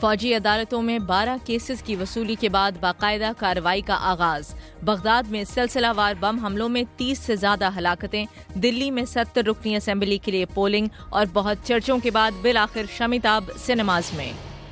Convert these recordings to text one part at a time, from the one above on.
فوجی عدالتوں میں 12 کیسز کی وصولی کے بعد باقاعدہ کارروائی کا آغاز۔ بغداد میں سلسلہ وار بم حملوں میں 30 سے زیادہ ہلاکتیں، دلی میں 70 رکنی اسمبلی کے لیے پولنگ، اور بہت چرچوں کے بعد بالآخر شمیتاب سنیماز میں۔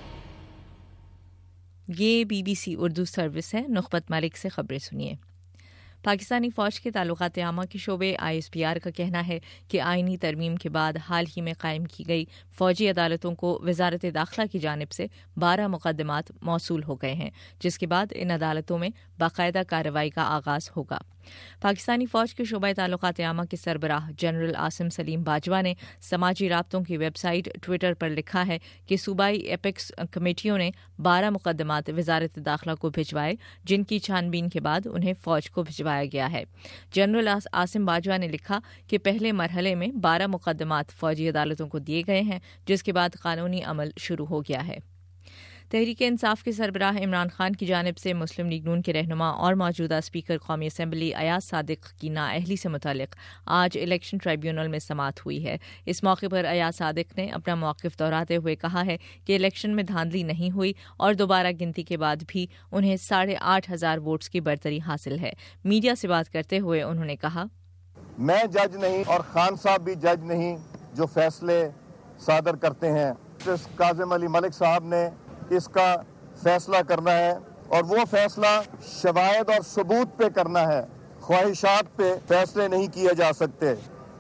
یہ BBC اردو سروس ہے۔ نخبت ملک سے خبریں سنیے۔ پاکستانی فوج کے تعلقات عامہ کے شعبے ISPR کا کہنا ہے کہ آئینی ترمیم کے بعد حال ہی میں قائم کی گئی فوجی عدالتوں کو وزارت داخلہ کی جانب سے 12 مقدمات موصول ہو گئے ہیں، جس کے بعد ان عدالتوں میں باقاعدہ کارروائی کا آغاز ہوگا۔ پاکستانی فوج کے شعبہ تعلقات عامہ کے سربراہ جنرل عاصم سلیم باجوہ نے سماجی رابطوں کی ویب سائٹ ٹویٹر پر لکھا ہے کہ صوبائی ایپیکس کمیٹیوں نے 12 مقدمات وزارت داخلہ کو بھجوائے، جن کی چھان بین کے بعد انہیں فوج کو بھجوایا گیا ہے۔ جنرل عاصم باجوہ نے لکھا کہ پہلے مرحلے میں 12 مقدمات فوجی عدالتوں کو دیے گئے ہیں، جس کے بعد قانونی عمل شروع ہو گیا ہے۔ تحریک انصاف کے سربراہ عمران خان کی جانب سے مسلم لیگ نون کے رہنما اور موجودہ اسپیکر قومی اسمبلی ایاز صادق کی نااہلی سے متعلق آج الیکشن ٹرائیبیونل میں سماعت ہوئی ہے۔ اس موقع پر ایاز صادق نے اپنا موقف دہراتے ہوئے کہا ہے کہ الیکشن میں دھاندلی نہیں ہوئی اور دوبارہ گنتی کے بعد بھی انہیں 8,500 ووٹس کی برتری حاصل ہے۔ میڈیا سے بات کرتے ہوئے انہوں نے کہا، میں جج نہیں اور خان صاحب بھی جج نہیں جو فیصلے صادر کرتے ہیں۔ کاظم علی ملک صاحب نے اس کا فیصلہ کرنا ہے اور وہ فیصلہ شواہد اور ثبوت پہ کرنا ہے، خواہشات پہ فیصلے نہیں کیے جا سکتے۔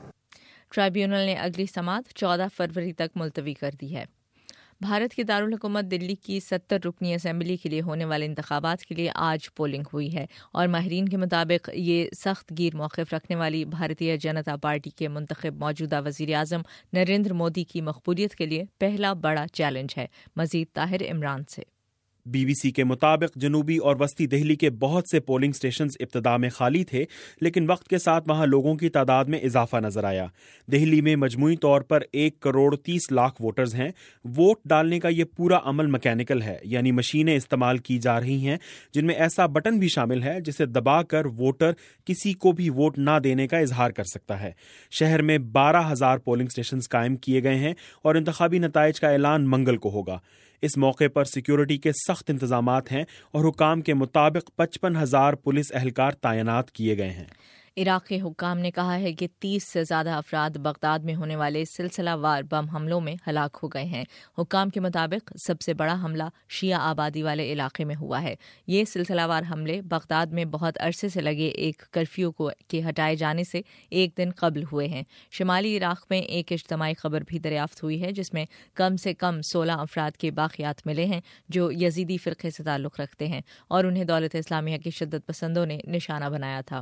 ٹرائیبیونل نے اگلی سماعت 14 فروری تک ملتوی کر دی ہے۔ بھارت کے دارالحکومت دلی کی 70 رکنی اسمبلی کے لیے ہونے والے انتخابات کے لیے آج پولنگ ہوئی ہے، اور ماہرین کے مطابق یہ سخت گیر موقف رکھنے والی بھارتیہ جنتا پارٹی کے منتخب موجودہ وزیر اعظم نریندر مودی کی مقبولیت کے لیے پہلا بڑا چیلنج ہے۔ مزید طاہر عمران سے۔ BBC کے مطابق جنوبی اور وسطی دہلی کے بہت سے پولنگ سٹیشنز ابتدا میں خالی تھے، لیکن وقت کے ساتھ وہاں لوگوں کی تعداد میں اضافہ نظر آیا۔ دہلی میں مجموعی طور پر 1,30,00,000 ووٹرز ہیں۔ ووٹ ڈالنے کا یہ پورا عمل مکینیکل ہے، یعنی مشینیں استعمال کی جا رہی ہیں جن میں ایسا بٹن بھی شامل ہے جسے دبا کر ووٹر کسی کو بھی ووٹ نہ دینے کا اظہار کر سکتا ہے۔ شہر میں 12,000 پولنگ سٹیشنز قائم کیے گئے ہیں اور انتخابی نتائج کا اعلان منگل کو ہوگا۔ اس موقع پر سیکیورٹی کے سخت انتظامات ہیں اور حکام کے مطابق 55,000 پولیس اہلکار تعینات کیے گئے ہیں۔ عراق کے حکام نے کہا ہے کہ 30 سے زیادہ افراد بغداد میں ہونے والے سلسلہ وار بم حملوں میں ہلاک ہو گئے ہیں۔ حکام کے مطابق سب سے بڑا حملہ شیعہ آبادی والے علاقے میں ہوا ہے۔ یہ سلسلہ وار حملے بغداد میں بہت عرصے سے لگے ایک کرفیو کے ہٹائے جانے سے ایک دن قبل ہوئے ہیں۔ شمالی عراق میں ایک اجتماعی خبر بھی دریافت ہوئی ہے جس میں کم سے کم 16 افراد کے باقیات ملے ہیں جو یزیدی فرقے سے تعلق رکھتے ہیں اور انہیں دولت اسلامیہ کے شدت پسندوں نے نشانہ بنایا تھا۔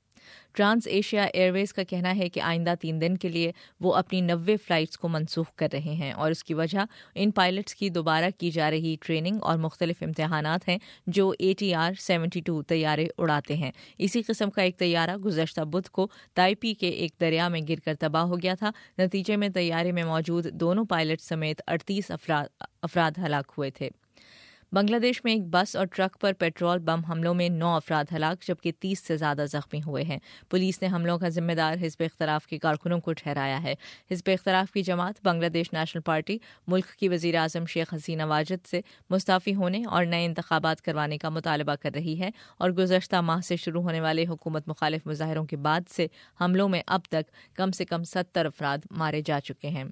ٹرانس ایشیا ایئر ویز کا کہنا ہے کہ آئندہ 3 دن کے لیے وہ اپنی 90 فلائٹس کو منسوخ کر رہے ہیں، اور اس کی وجہ ان پائلٹس کی دوبارہ کی جا رہی ٹریننگ اور مختلف امتحانات ہیں جو ATR-72 طیارے اڑاتے ہیں۔ اسی قسم کا ایک طیارہ گزشتہ بدھ کو تائپی کے ایک دریا میں گر کر تباہ ہو گیا تھا۔ نتیجے میں طیارے میں موجود دونوں پائلٹ سمیت 38 افراد ہلاک ہوئے تھے۔ بنگلہ دیش میں ایک بس اور ٹرک پر پیٹرول بم حملوں میں 9 افراد ہلاک جبکہ 30 سے زیادہ زخمی ہوئے ہیں۔ پولیس نے حملوں کا ذمہ دار حزب اختلاف کے کارکنوں کو ٹھہرایا ہے۔ حزب اختلاف کی جماعت بنگلہ دیش نیشنل پارٹی ملک کی وزیر اعظم شیخ حسینہ واجد سے مستعفی ہونے اور نئے انتخابات کروانے کا مطالبہ کر رہی ہے، اور گزشتہ ماہ سے شروع ہونے والے حکومت مخالف مظاہروں کے بعد سے حملوں میں اب تک کم سے کم 70 افراد مارے جا چکے ہیں۔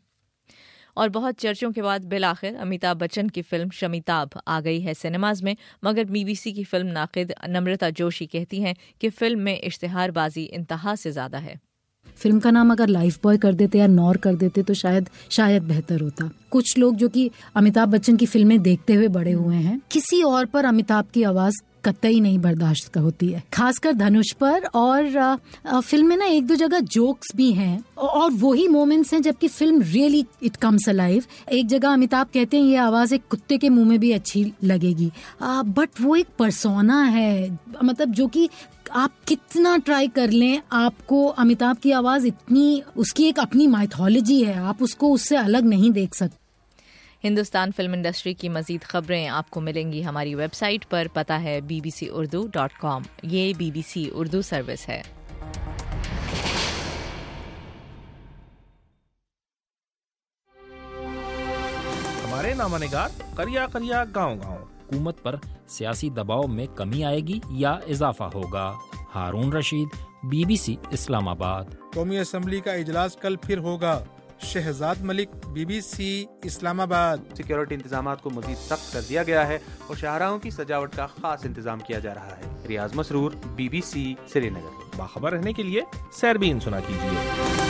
اور بہت چرچوں کے بعد بالآخر امیتابھ بچن کی فلم شمیتاب آ گئی ہے سنیماز میں، مگر BBC کی فلم ناقد نمرتا جوشی کہتی ہیں کہ فلم میں اشتہار بازی انتہا سے زیادہ ہے۔ فلم کا نام اگر لائف بوائے کر دیتے یا نور کر دیتے تو شاید بہتر ہوتا۔ کچھ لوگ جو کہ امیتابھ بچن کی فلمیں دیکھتے ہوئے بڑے ہوئے ہیں، کسی اور پر امیتابھ کی آواز قطعی نہیں برداشت ہوتی ہے، خاص کر دھنوش پر۔ اور فلم میں نا ایک دو جگہ جوکس بھی ہیں اور وہی مومنٹس ہیں جبکہ film really it comes alive. ایک جگہ امیتابھ کہتے ہیں یہ آواز ایک کتے کے منہ میں بھی اچھی لگے گی، بٹ وہ ایک پرسونا ہے، مطلب جو کہ آپ کتنا ٹرائی کر لیں آپ کو امیتابھ کی آواز اتنی، اس کی ایک اپنی مائتھولوجی ہے، آپ اس کو اس سے الگ نہیں دیکھ سکتے۔ ہندوستان فلم انڈسٹری کی مزید خبریں آپ کو ملیں گی ہماری ویب سائٹ پر، پتہ ہے bbcurdu.com۔ یہ BBC اردو سروس ہے۔ ہمارے ہمارے نامہ نگار قریہ قریہ گاؤں گاؤں۔ حکومت پر سیاسی دباؤ میں کمی آئے گی یا اضافہ ہوگا؟ ہارون رشید، BBC اسلام آباد۔ قومی اسمبلی کا اجلاس کل پھر ہوگا۔ شہزاد ملک، BBC اسلام آباد۔ سیکیورٹی انتظامات کو مزید سخت کر دیا گیا ہے اور شاہراہوں کی سجاوٹ کا خاص انتظام کیا جا رہا ہے۔ ریاض مسرور، BBC سری نگر۔ باخبر رہنے کے لیے سیربین سنا کیجیے۔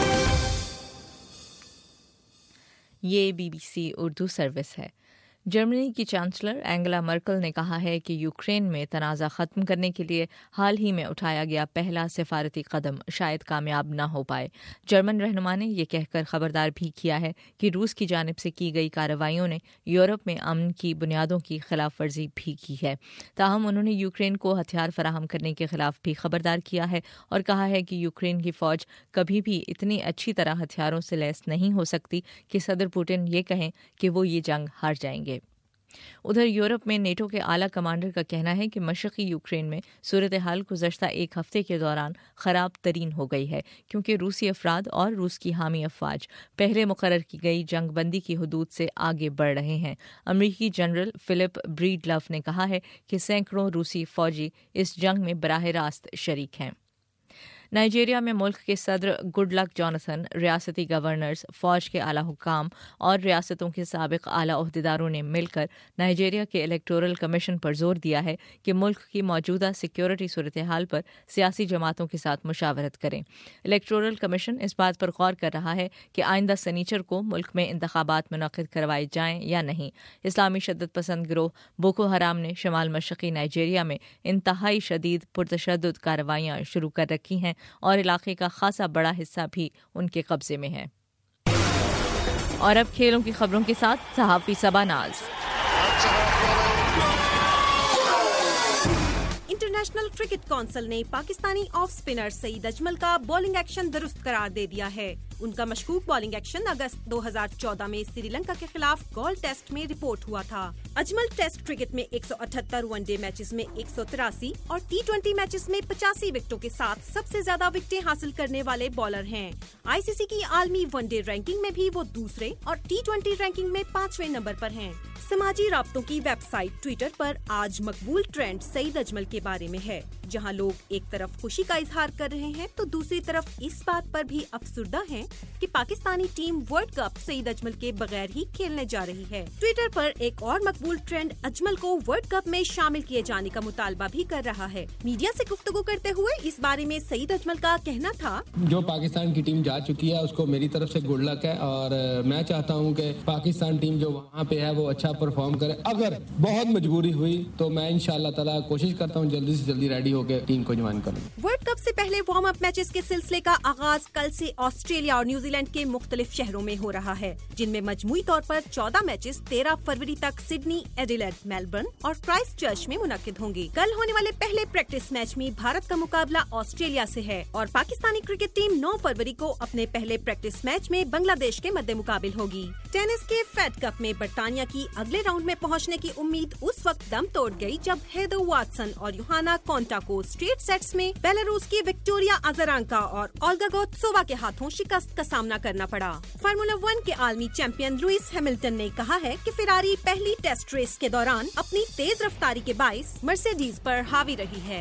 یہ BBC اردو سروس ہے۔ جرمنی کی چانسلر اینگلا مرکل نے کہا ہے کہ یوکرین میں تنازع ختم کرنے کے لیے حال ہی میں اٹھایا گیا پہلا سفارتی قدم شاید کامیاب نہ ہو پائے۔ جرمن رہنما نے یہ کہہ کر خبردار بھی کیا ہے کہ روس کی جانب سے کی گئی کارروائیوں نے یورپ میں امن کی بنیادوں کی خلاف ورزی بھی کی ہے۔ تاہم انہوں نے یوکرین کو ہتھیار فراہم کرنے کے خلاف بھی خبردار کیا ہے اور کہا ہے کہ یوکرین کی فوج کبھی بھی اتنی اچھی طرح ہتھیاروں سے لیس نہیں ہو سکتی کہ صدر پوٹن یہ کہیں کہ وہ یہ جنگ ہار جائیں گے۔ ادھر یورپ میں نیٹو کے اعلیٰ کمانڈر کا کہنا ہے کہ مشرقی یوکرین میں صورتحال گزشتہ ایک ہفتے کے دوران خراب ترین ہو گئی ہے کیونکہ روسی افراد اور روس کی حامی افواج پہلے مقرر کی گئی جنگ بندی کی حدود سے آگے بڑھ رہے ہیں۔ امریکی جنرل فلپ بریڈلف نے کہا ہے کہ سینکڑوں روسی فوجی اس جنگ میں براہ راست شریک ہیں۔ نائجیریا میں ملک کے صدر گڈ لک جوناتھن، ریاستی گورنرز، فوج کے اعلیٰ حکام اور ریاستوں کے سابق اعلیٰ عہدیداروں نے مل کر نائجیریا کے الیکٹورل کمیشن پر زور دیا ہے کہ ملک کی موجودہ سیکیورٹی صورتحال پر سیاسی جماعتوں کے ساتھ مشاورت کریں۔ الیکٹورل کمیشن اس بات پر غور کر رہا ہے کہ آئندہ سنیچر کو ملک میں انتخابات منعقد کروائے جائیں یا نہیں۔ اسلامی شدت پسند گروہ بوکو حرام نے شمال مشرقی نائجیریا میں انتہائی شدید پرتشدد کارروائیاں شروع کر رکھی ہیں اور علاقے کا خاصا بڑا حصہ بھی ان کے قبضے میں ہے۔ اور اب کھیلوں کی خبروں کے ساتھ صحافی Saba Naz. International cricket council نے پاکستانی آف سپنر سعید اجمل کا بولنگ ایکشن درست قرار دے دیا ہے۔ ان کا مشکوک بولنگ ایکشن اگست 2014 میں سری لنکا کے خلاف گول ٹیسٹ میں رپورٹ ہوا تھا۔ اجمل ٹیسٹ کرکٹ میں 178 ون ڈے میچز میں 183 اور T20 میچز میں 85 وکٹوں کے ساتھ سب سے زیادہ وکٹیں حاصل کرنے والے بالر ہیں۔ ICC کی عالمی ون ڈے رینکنگ میں بھی وہ دوسرے اور T20 رینکنگ میں 5ویں نمبر پر ہیں۔ سماجی رابطوں کی ویب سائٹ ٹویٹر پر آج مقبول ٹرینڈ سعید اجمل کے بارے میں ہے، جہاں لوگ ایک طرف خوشی کا اظہار کر رہے ہیں تو دوسری طرف اس بات پر بھی افسردہ ہیں کہ پاکستانی team world cup Saeed Ajmal کے بغیر ہی کھیلنے جا رہی ہے۔ ٹویٹر پر ایک اور مقبول ٹرینڈ اجمل کو ورلڈ کپ میں شامل کیے جانے کا مطالبہ بھی کر رہا ہے۔ میڈیا سے گفتگو کرتے ہوئے اس بارے میں سعید اجمل کا کہنا تھا، جو پاکستان کی ٹیم جا چکی ہے اس کو میری طرف سے گڈ لک ہے اور میں چاہتا ہوں کہ پاکستان ٹیم جو وہاں پہ ہے وہ اچھا پرفارم کرے۔ اگر بہت مجبوری ہوئی تو میں انشاءاللہ تعالی کوشش کرتا ہوں جلدی سے جلدی ریڈی ہو کے ٹیم کو جوائن کروں۔ ورلڈ کپ سے پہلے وارم اپ میچز کے سلسلے کا آغاز کل سے آسٹریلیا اور نیوزی لینڈ کے مختلف شہروں میں ہو رہا ہے، جن میں مجموعی طور پر 14 میچز 13 فروری تک سڈنی، ایڈیلیڈ، میلبرن اور کرائسٹ چرچ میں منعقد ہوں گے۔ کل ہونے والے پہلے پریکٹس میچ میں بھارت کا مقابلہ آسٹریلیا سے ہے اور پاکستانی کرکٹ ٹیم 9 فروری کو اپنے پہلے پریکٹس میچ میں بنگلہ دیش کے مد مقابل ہوگی۔ ٹینس کے فیڈ کپ میں برطانیہ کی اگلے راؤنڈ میں پہنچنے کی امید اس وقت دم توڑ گئی جب ہیدر واٹسن اور یوہانا کونٹا کو اسٹریٹ سیٹس میں بیلاروس کی وکٹوریا ازارانکا اور اولگا گوتسووا کے ہاتھوں شکست کا سامنا کرنا پڑا۔ فارمولا 1 کے عالمی چیمپئن لوئس ہیملٹن نے کہا ہے کہ فراری پہلی ٹیسٹ ریس کے دوران اپنی تیز رفتاری کے باعث مرسیڈیز پر حاوی رہی ہے۔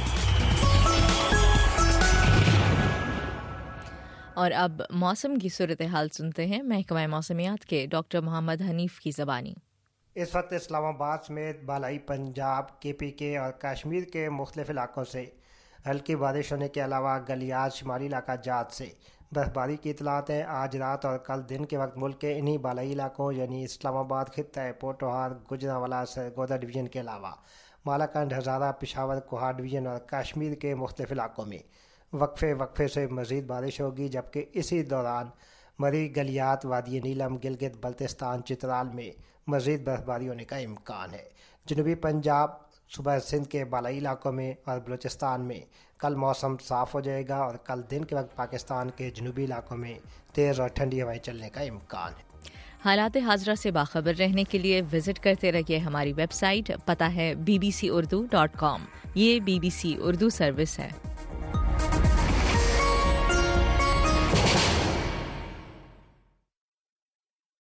اور اب موسم کی صورتحال سنتے ہیں محکمہ موسمیات کے ڈاکٹر محمد حنیف کی زبانی۔ اس وقت اسلام آباد سمیت بالائی پنجاب، KPK اور کشمیر کے مختلف علاقوں سے ہلکی بارش ہونے کے علاوہ گلیات، شمالی علاقہ جات سے برفباری کی اطلاعات ہیں۔ آج رات اور کل دن کے وقت ملک کے انہی بالائی علاقوں یعنی اسلام آباد خطہ پوٹوہار، گجرانوالہ، سرگودا ڈویژن کے علاوہ مالاکنڈ، ہزارہ، پشاور، کوہاٹ ڈویژن اور کشمیر کے مختلف علاقوں میں وقفے سے مزید بارش ہوگی، جبکہ اسی دوران مری، گلیات، وادی نیلم، گلگت بلتستان، چترال میں مزید برفباری ہونے کا امکان ہے۔ جنوبی پنجاب، صوبہ سندھ کے بالائی علاقوں میں اور بلوچستان میں کل موسم صاف ہو جائے گا اور کل دن کے وقت پاکستان کے جنوبی علاقوں میں تیز اور ٹھنڈی ہوائیں چلنے کا امکان ہے۔ حالات حاضرہ سے باخبر رہنے کے لیے وزٹ کرتے رہیے ہماری ویب سائٹ، پتہ ہے bbcurdu.com۔ یہ BBC اردو سروس ہے۔